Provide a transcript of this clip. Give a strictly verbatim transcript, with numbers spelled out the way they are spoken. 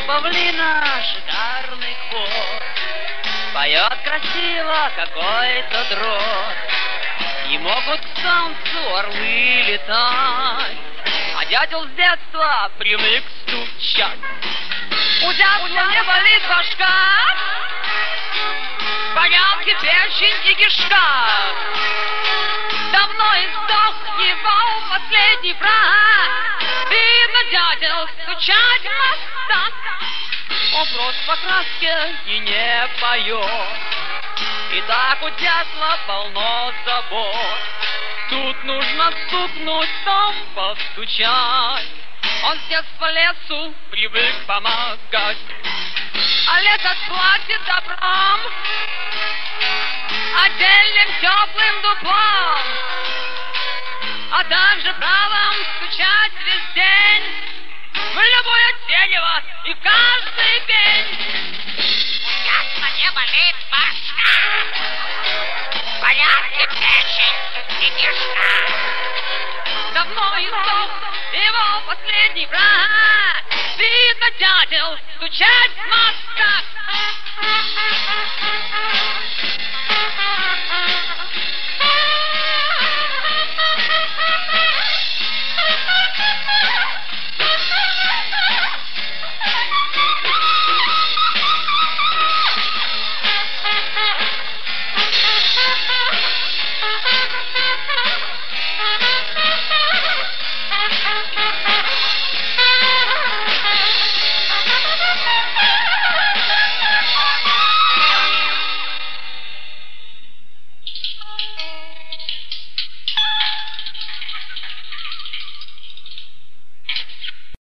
павлина шикарный хвост, поет красиво какой-то дрозд, и могут к солнцу орлы летать, а дятел с детства привык стучать. У дятла не болит башка, в порядке печень и кишка. Давно издох его последний враг, видно, дятел стучать в мостах. Он просто по краске и не поет, и так у дятла полно забот. Тут нужно стукнуть, дом постучать. Он с детства лесу привык помогать, а лес отплатит добром отдельным теплым дуплом, а также правом стучать весь день в любое дерево и в каждый пень. Ясно, не болит башка, в порядке печень и кишка. Давно издох его последний враг, видно, дятел стучать в мостах.